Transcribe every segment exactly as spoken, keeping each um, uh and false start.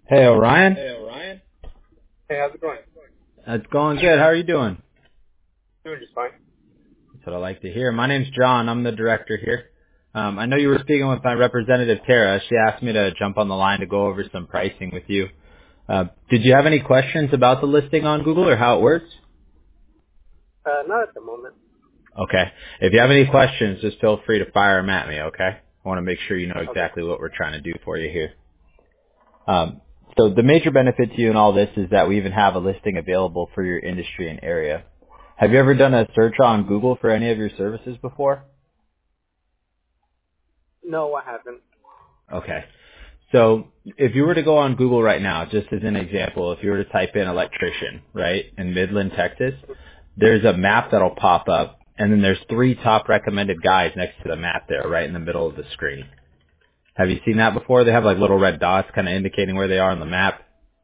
Hey, Orion. Hey, Orion. Hey, how's it going? It's going good. How are you doing? Doing just fine. That's what I like to hear. My name's John. I'm the director here. Um, I know you were speaking with my representative, Tara. She asked me to jump on the line to go over some pricing with you. Uh, did you have any questions about the listing on Google or how it works? Uh, not at the moment. Okay. If you have any questions, just feel free to fire them at me, okay? I want to make sure you know Okay. exactly what we're trying to do for you here. Um, so the major benefit to you in all this is that we even have a listing available for your industry and area. Have you ever done a search on Google for any of your services before? No, I haven't. Okay. So if you were to go on Google right now, just as an example, if you were to type in electrician, right, in Midland, Texas, there's a map that'll pop up, and then there's three top recommended guys next to the map there, right in the middle of the screen. Have you seen that before? They have like little red dots kind of indicating where they are on the map.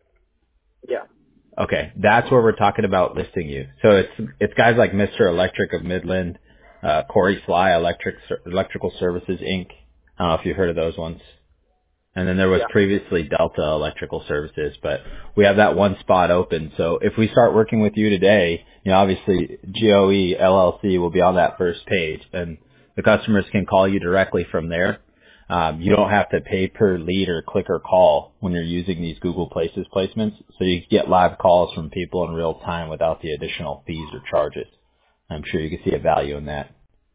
Yeah. Okay, that's where we're talking about listing you. So it's it's guys like Mister Electric of Midland, uh, Corey Sly Electric Electrical Services Incorporated. I don't know if you've heard of those ones. And then there was Yeah. previously Delta Electrical Services, but we have that one spot open. So if we start working with you today, you know, obviously G O E L L C will be on that first page, and the customers can call you directly from there. Um, you don't have to pay per lead or click or call when you're using these Google Places placements, so you get live calls from people in real time without the additional fees or charges. I'm sure you can see a value in that.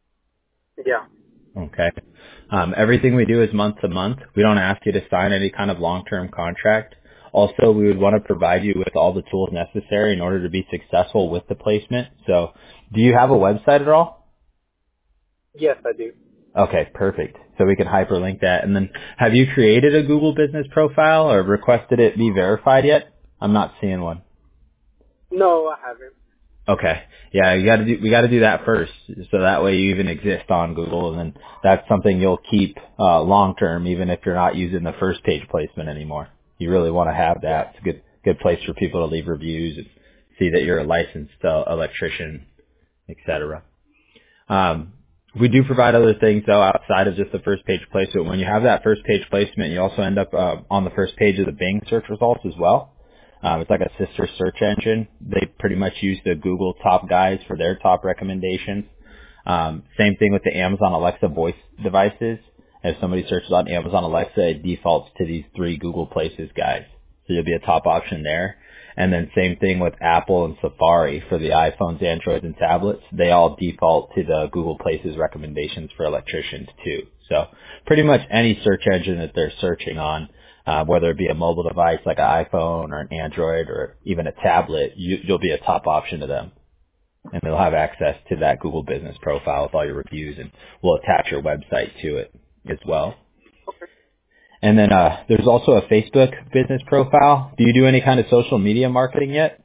Yeah. Okay. Um, everything we do is month to month. We don't ask you to sign any kind of long-term contract. Also, we would want to provide you with all the tools necessary in order to be successful with the placement. So, do you have a website at all? Yes, I do. Okay, perfect. So we can hyperlink that. And then, have you created a Google business profile or requested it be verified yet? I'm not seeing one. No, I haven't. Okay. Yeah, you gotta do, we gotta do that first, so that way you even exist on Google, and then that's something you'll keep, uh, long term, even if you're not using the first page placement anymore. You really want to have Yeah. that. It's a good, good place for people to leave reviews and see that you're a licensed uh, electrician, et cetera. Um, we do provide other things though outside of just the first page placement. When you have that first page placement, you also end up uh, on the first page of the Bing search results as well. Um, it's like a sister search engine. They pretty much use the Google top guys for their top recommendations. Um, same thing with the Amazon Alexa voice devices. If somebody searches on Amazon Alexa, it defaults to these three Google Places guys. So you'll be a top option there. And then same thing with Apple and Safari for the iPhones, Androids, and tablets. They all default to the Google Places recommendations for electricians too. So pretty much any search engine that they're searching on, uh, whether it be a mobile device like an iPhone or an Android or even a tablet, you, you'll be a top option to them. And they'll have access to that Google business profile with all your reviews, and we'll attach your website to it as well. And then uh, there's also a Facebook business profile. Do you do any kind of social media marketing yet?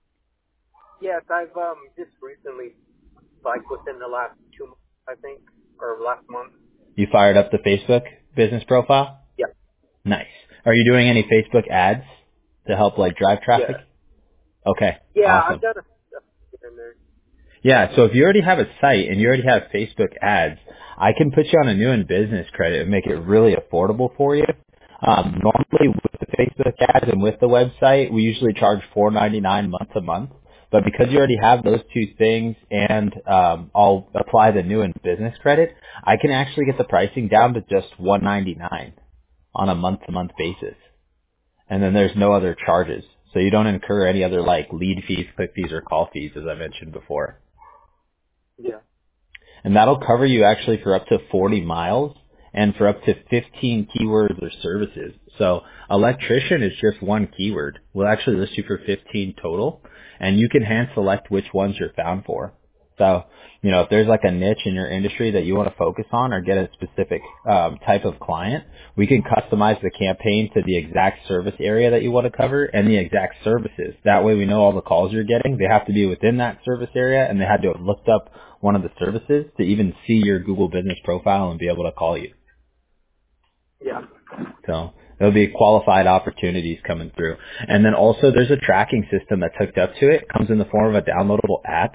Yes, I've um just recently, like within the last two months, I think, or last month. You fired up the Facebook business profile? Yeah. Nice. Are you doing any Facebook ads to help like drive Yeah. traffic? Okay, Yeah, awesome. I've done a stuff in there. Yeah, so if you already have a site and you already have Facebook ads, I can put you on a new and business credit and make it really affordable for you. Um, normally with the Facebook ads and with the website, we usually charge four ninety-nine month to month. But because you already have those two things and um, I'll apply the new and business credit, I can actually get the pricing down to just one ninety-nine on a month to month basis. And then there's no other charges. So you don't incur any other like lead fees, click fees, or call fees as I mentioned before. Yeah. And that'll cover you actually for up to forty miles and for up to fifteen keywords or services. So electrician is just one keyword. We'll actually list you for fifteen total, and you can hand select which ones you're found for. So, you know, if there's like a niche in your industry that you want to focus on or get a specific um, type of client, we can customize the campaign to the exact service area that you want to cover and the exact services. That way we know all the calls you're getting. They have to be within that service area, and they had to have looked up one of the services to even see your Google business profile and be able to call you. Yeah. So there'll be qualified opportunities coming through. And then also there's a tracking system that's hooked up to it. It comes in the form of a downloadable app.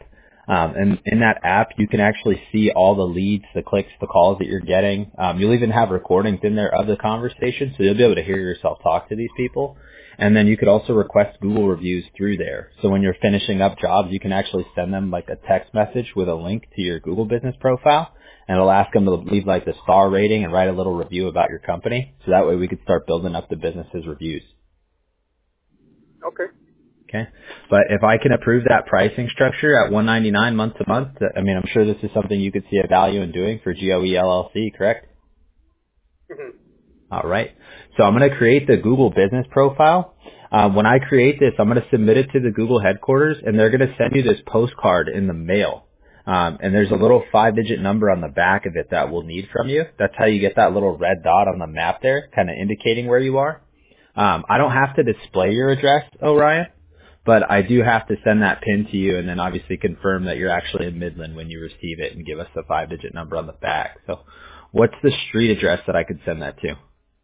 Um, and in that app, you can actually see all the leads, the clicks, the calls that you're getting. Um, you'll even have recordings in there of the conversation, so you'll be able to hear yourself talk to these people. And then you could also request Google reviews through there. So when you're finishing up jobs, you can actually send them like a text message with a link to your Google business profile, and it'll ask them to leave like the star rating and write a little review about your company. So that way we could start building up the business's reviews. Okay. Okay. But if I can approve that pricing structure at one ninety-nine month to month, I mean, I'm sure this is something you could see a value in doing for G O E L L C, correct? Mm-hmm. All right. So I'm going to create the Google business profile. Uh, when I create this, I'm going to submit it to the Google headquarters, and they're going to send you this postcard in the mail. Um, and there's a little five-digit number on the back of it that we'll need from you. That's how you get that little red dot on the map there, kind of indicating where you are. Um, I don't have to display your address, Orion, but I do have to send that pin to you and then obviously confirm that you're actually in Midland when you receive it and give us the five-digit number on the back. So what's the street address that I could send that to?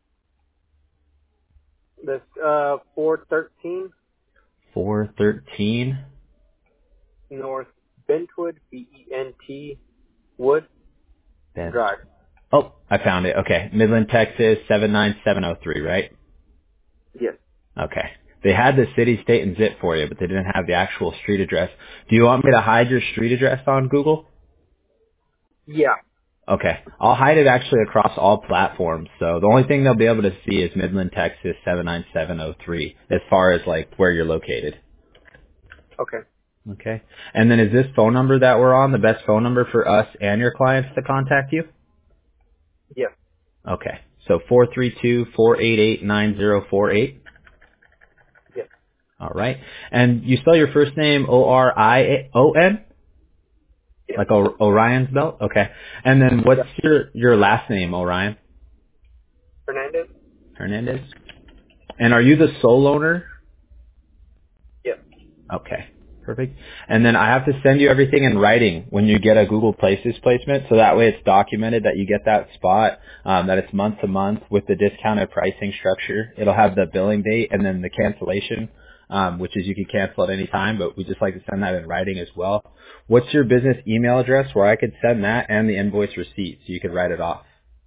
This uh four thirteen four thirteen North Bentwood, B E N T Wood Bent. Drive. Oh, I found it. Okay. Midland, Texas, seven nine seven oh three, right? Yes. Okay. They had the city, state, and zip for you, but they didn't have the actual street address. Do you want me to hide your street address on Google? Yeah. Okay. I'll hide it actually across all platforms. So the only thing they'll be able to see is Midland, Texas, seven nine seven oh three as far as like where you're located. Okay. Okay. And then is this phone number that we're on the best phone number for us and your clients to contact you? Yes. Okay. So four three two, four eight eight, nine zero four eight. Yes. All right. And you spell your first name O R I O N? Yes. Like o- Orion's belt? Okay. And then what's Yes. your, your last name, Orion? Fernandez? Hernandez? And are you the sole owner? Yes. Okay. Perfect. And then I have to send you everything in writing when you get a Google Places placement, so that way it's documented that you get that spot, um, that it's month to month with the discounted pricing structure. It'll have the billing date and then the cancellation, um, which is you can cancel at any time, but we just like to send that in writing as well. What's your business email address where I could send that and the invoice receipt so you could write it off?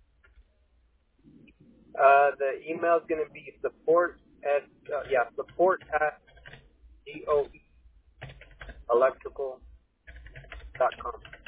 Uh, the email is going to be support at, uh, yeah, support at G O E electrical dot com.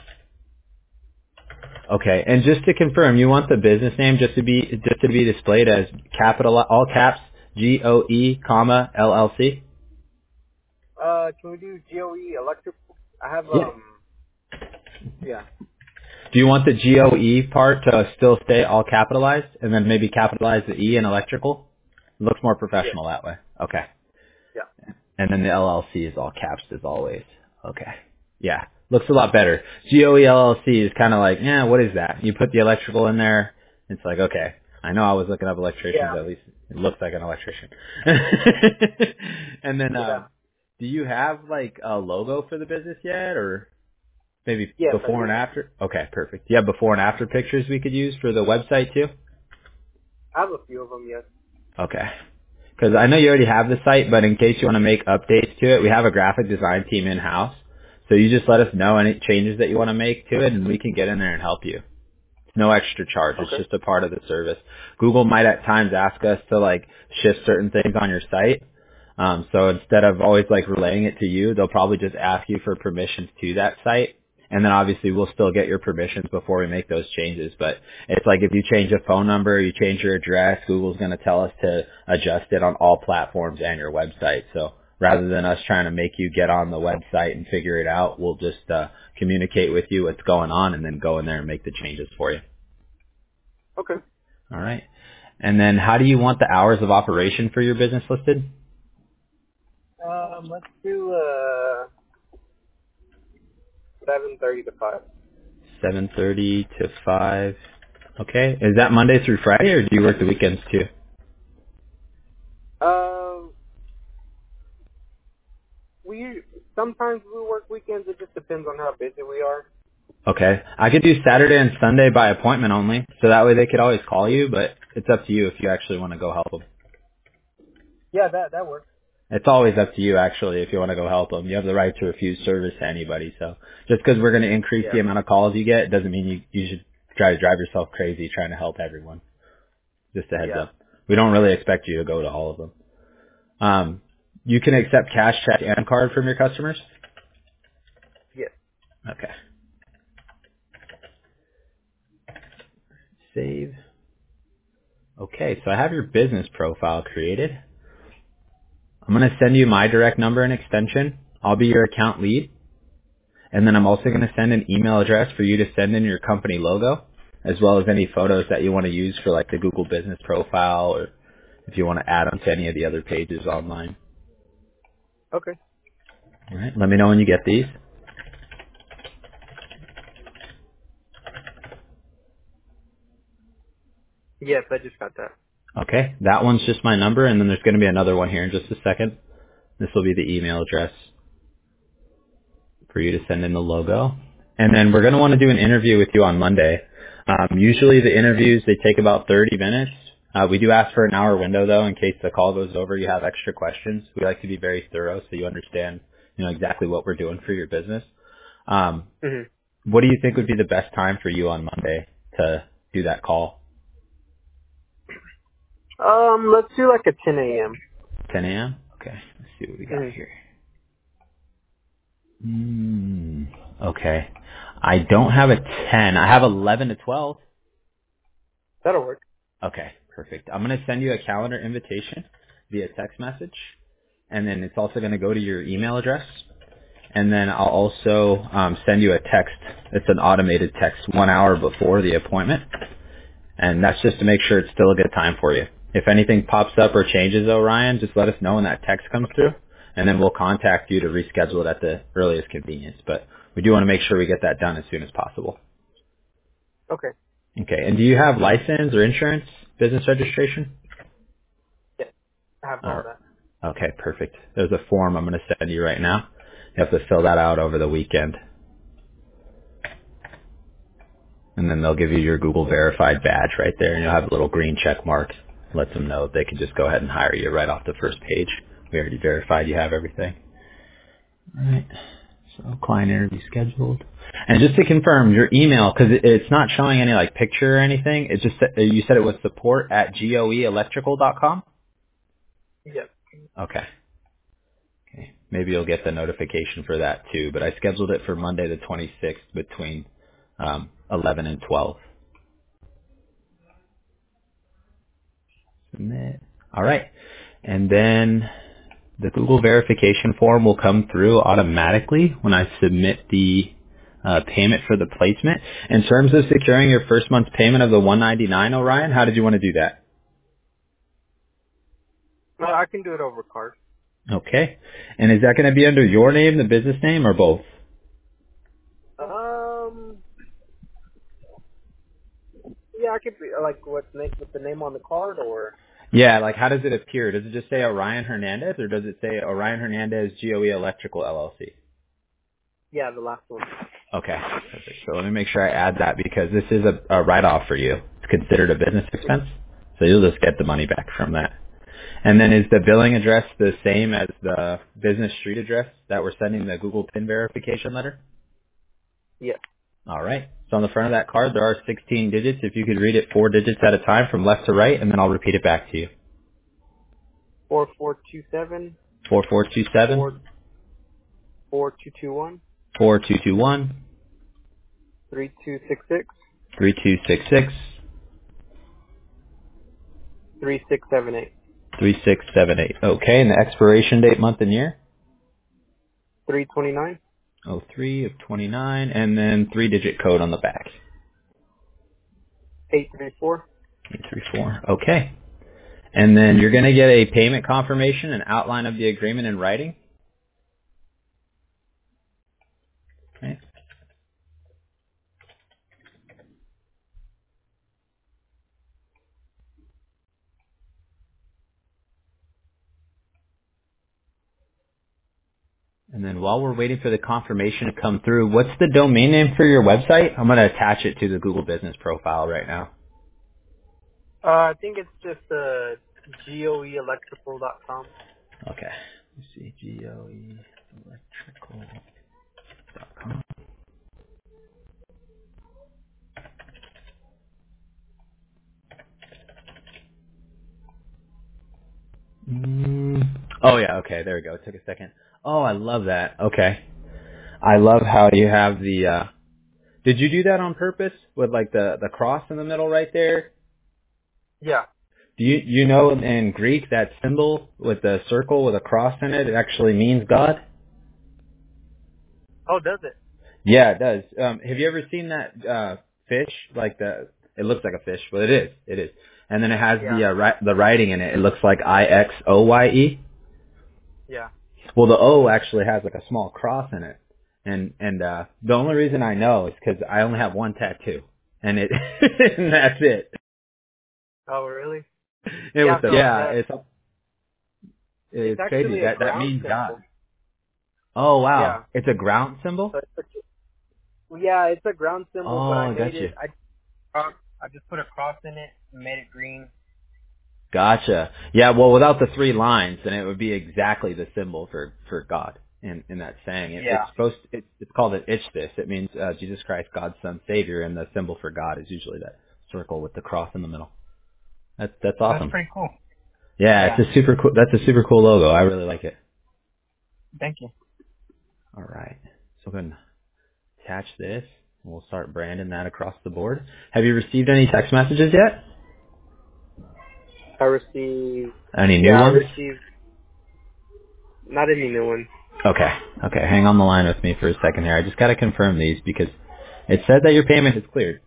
Okay. And just to confirm, you want the business name just to be just to be displayed as capital all caps G O E comma L L C? Uh, can we do G O E electrical? I have, Yeah. um, yeah. Do you want the G O E part to still stay all capitalized and then maybe capitalize the E in electrical? Looks more Yes. professional that way. Okay. Yeah. And then the L L C is all caps as always. Okay. Yeah. Looks a lot better. G O E L L C is kind of like, yeah, what is that? You put the electrical in there. It's like, okay. I know I was looking up electricians. Yeah. At least it looks like an electrician. And then, Yeah. um, do you have like a logo for the business yet or maybe Yes, I before do. and after? Okay, perfect. Do you have before and after pictures we could use for the website too? I have a few of them, yes. Okay. Because I know you already have the site, but in case you want to make updates to it, we have a graphic design team in-house. So you just let us know any changes that you want to make to it, and we can get in there and help you. It's no extra charge. It's Okay. just a part of the service. Google might at times ask us to like shift certain things on your site. Um, so instead of always like relaying it to you, they'll probably just ask you for permissions to that site. And then obviously we'll still get your permissions before we make those changes. But it's like if you change a phone number, you change your address, Google's going to tell us to adjust it on all platforms and your website. So rather than us trying to make you get on the website and figure it out, we'll just uh, communicate with you what's going on and then go in there and make the changes for you. Okay. All right. And then how do you want the hours of operation for your business listed? Um, let's do, uh, seven thirty to five. seven thirty to five. Okay. Is that Monday through Friday, or do you work the weekends too? Um, we, sometimes we work weekends. It just depends on how busy we are. Okay. I could do Saturday and Sunday by appointment only, so that way they could always call you, but it's up to you if you actually want to go help them. Yeah, that, that works. It's always up to you, actually, if you want to go help them. You have the right to refuse service to anybody. So just because we're going to increase Yeah. the amount of calls you get doesn't mean you, you should try to drive yourself crazy trying to help everyone. Just a heads Yeah. up. We don't really expect you to go to all of them. Um, you can accept cash, check, and card from your customers? Yes. Okay. Save. Okay, so I have your business profile created. I'm going to send you my direct number and extension. I'll be your account lead. And then I'm also going to send an email address for you to send in your company logo, as well as any photos that you want to use for like the Google business profile, or if you want to add them to any of the other pages online. Okay. All right. Let me know when you get these. Yes, I just got that. Okay. That one's just my number, and then there's going to be another one here in just a second. This will be the email address for you to send in the logo. And then we're going to want to do an interview with you on Monday. Um, usually the interviews, they take about thirty minutes. Uh, we do ask for an hour window, though, in case the call goes over, you have extra questions. We like to be very thorough so you understand, you know, exactly what we're doing for your business. Um, hmm what do you think would be the best time for you on Monday to do that call? Um, let's do like a ten a.m. ten a.m.? Okay, let's see what we got hmm here. Hmm, okay. I don't have a ten. I have eleven to twelve. That'll work. Okay, perfect. I'm going to send you a calendar invitation via text message, and then it's also going to go to your email address. And then I'll also um, send you a text. It's an automated text one hour before the appointment, and that's just to make sure it's still a good time for you. If anything pops up or changes, though, Ryan, just let us know when that text comes through, and then we'll contact you to reschedule it at the earliest convenience. But we do want to make sure we get that done as soon as possible. Okay. Okay, and do you have license or insurance, business registration? Yes. I have all Or, that. okay, perfect. There's a form I'm going to send you right now. You have to fill that out over the weekend. And then they'll give you your Google verified badge right there, and you'll have a little green check mark. Lets them know they can just go ahead and hire you right off the first page. We already verified you have everything. All right. So client interview scheduled. And just to confirm, your email, because it, it's not showing any like picture or anything. It just said- you said it was support at goeelectrical dot com. Yes. Okay. Okay. Maybe you'll get the notification for that too. But I scheduled it for Monday the twenty-sixth between um, eleven and twelve. Submit. All right. And then the Google verification form will come through automatically when I submit the uh, payment for the placement. In terms of securing your first month's payment of the one ninety-nine, Orion, how did you want to do that? Well, I can do it over card. Okay. And is that going to be under your name, the business name, or both? Um, yeah, I could be like what's na- with the name on the card, or Yeah, like how does it appear? Does it just say Orion Hernandez, or does it say Orion Hernandez G O E Electrical L L C? yeah, the last one. Okay, perfect. So let me make sure I add that because this is a, a write-off for you. It's considered a business expense, so you'll just get the money back from that. And then is the billing address the same as the business street address that we're sending the Google PIN verification letter? Yes. All right. So on the front of that card, there are sixteen digits. If you could read it four digits at a time from left to right, and then I'll repeat it back to you. Four four two seven Four four two seven four four two two one four two two one three two six six three two six six three six seven eight three six seven eight. Okay, and the expiration date, month, and year? three twenty nine oh three of twenty-nine, and then three-digit code on the back. eight three four. eight three four. Okay. And then you're going to get a payment confirmation, an outline of the agreement in writing. Okay. And then while we're waiting for the confirmation to come through, what's the domain name for your website? I'm going to attach it to the Google Business profile right now. Uh, I think it's just uh, goe electrical dot com. Okay. Let's see, G O E electrical dot com. Mm. Oh yeah, okay, there we go. It took a second. Oh, I love that. Okay. I love how you have the, uh, did you do that on purpose with like the, the cross in the middle right there? Yeah. Do you, you know in Greek that symbol with the circle with a cross in it, it actually means God? Oh, does it? Yeah, it does. Um, have you ever seen that, uh, fish? Like the, it looks like a fish, but it is. It is. And then it has Yeah. the, uh, ri- the writing in it. It looks like I X O Y E. Yeah. Well, the O actually has like a small cross in it, and and uh the only reason I know is because I only have one tattoo, and it and that's it. Oh, really? It was Yeah. the, So yeah, the it's it's it's crazy actually a that that ground means God. symbol. Oh Yeah. wow, it's a ground symbol. So it's a, yeah, it's a ground symbol, but I Oh, I got made you. it. I cross- I just put a cross in it, made it green. Gotcha. Yeah, well, without the three lines, then it would be exactly the symbol for for God in in that saying. It, it's Yeah. supposed it, it's called an Ichthys. It means uh, Jesus Christ, God's Son, Savior, and the symbol for God is usually that circle with the cross in the middle. That's that's That's awesome. pretty cool. Yeah, Yeah. it's a super cool. That's a super cool logo. I really like it. Thank you. All right, so we can attach this. And we'll start branding that across the board. Have you received any text messages yet? I received. Any Yeah, new I ones? received. Not any new one. Okay, okay. Hang on the line with me for a second here. I just got to confirm these because it said that your payment is cleared.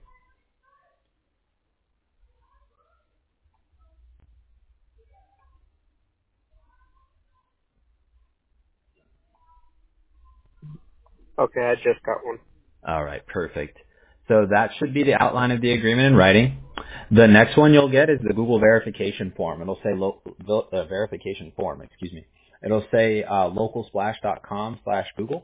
Okay, I just got one. All right, perfect. So that should be the outline of the agreement in writing. The next one you'll get is the Google verification form. It'll say lo- uh, verification form, excuse me. It'll say uh, localsplash.com slash Google.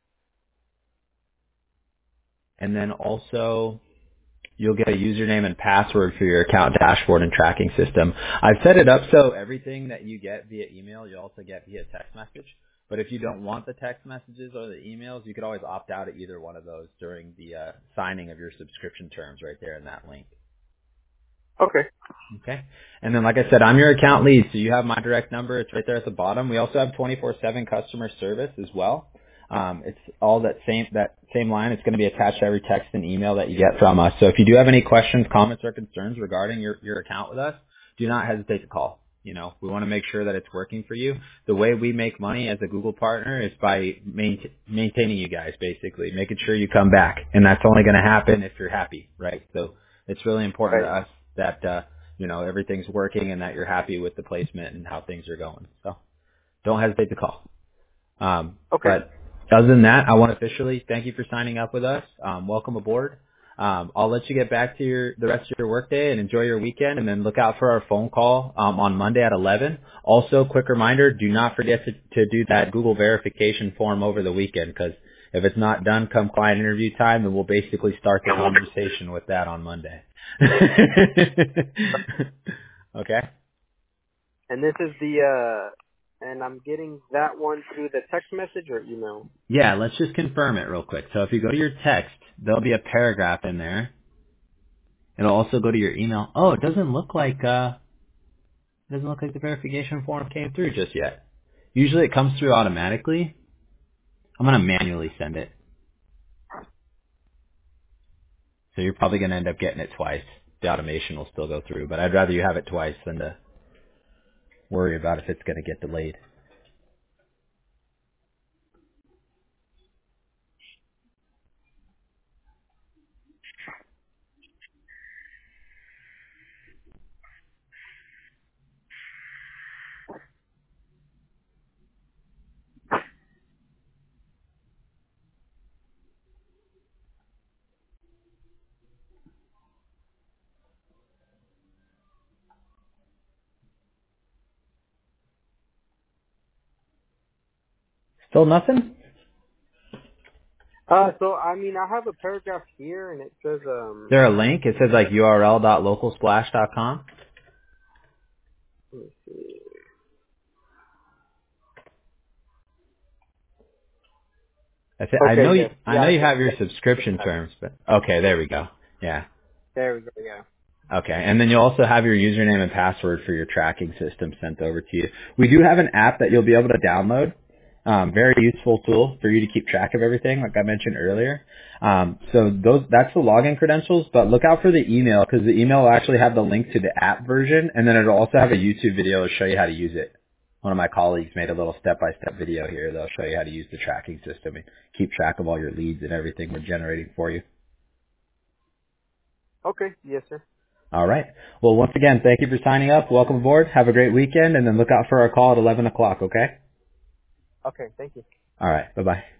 And then also you'll get a username and password for your account dashboard and tracking system. I've set it up so everything that you get via email, you also get via text message. But if you don't want the text messages or the emails, you could always opt out of either one of those during the uh, signing of your subscription terms right there in that link. Okay. Okay. And then, like I said, I'm your account lead, so you have my direct number. It's right there at the bottom. We also have twenty-four seven customer service as well. Um, it's all that same that same line. It's going to be attached to every text and email that you get from us. So if you do have any questions, comments, or concerns regarding your, your account with us, do not hesitate to call. You know, we want to make sure that it's working for you. The way we make money as a Google partner is by main, maintaining you guys, basically, making sure you come back. And that's only going to happen if you're happy, right? So it's really important to Right. us that, uh, you know, everything's working and that you're happy with the placement and how things are going. So don't hesitate to call. Um, Okay. but other than that, I want to officially thank you for signing up with us. Um, welcome aboard. Um, I'll let you get back to your the rest of your workday and enjoy your weekend, and then look out for our phone call um, on Monday at eleven. Also, quick reminder: do not forget to, to do that Google verification form over the weekend, because if it's not done come client interview time, then we'll basically start the conversation with that on Monday. Okay. And this is the uh, and I'm getting that one through the text message or email. Yeah, let's just confirm it real quick. So if you go to your text, there'll be a paragraph in there. It'll also go to your email. Oh, it doesn't look like uh, it doesn't look like the verification form came through just yet. Usually it comes through automatically. I'm gonna manually send it. So you're probably gonna end up getting it twice. The automation will still go through, but I'd rather you have it twice than to worry about if it's gonna get delayed. Still nothing? Uh, so I mean, I have a paragraph here, and it says Is um. there a link? It says like U R L dot local splash dot com. Let me see. That's it. I Okay, know you, yes. I Yeah, know I you can, have your subscription I, terms, but okay, there we go. Yeah. there we go, yeah. Okay, and then you'll also have your username and password for your tracking system sent over to you. We do have an app that you'll be able to download. Um, very useful tool for you to keep track of everything, like I mentioned earlier. Um, so those that's the login credentials, but look out for the email because the email will actually have the link to the app version, and then it'll also have a YouTube video to show you how to use it. One of my colleagues made a little step-by-step video here. They'll show you how to use the tracking system and keep track of all your leads and everything we're generating for you. Okay, yes, sir. All right. Well, once again, thank you for signing up. Welcome aboard. Have a great weekend, and then look out for our call at eleven o'clock, okay? Okay, thank you. All right. Bye-bye.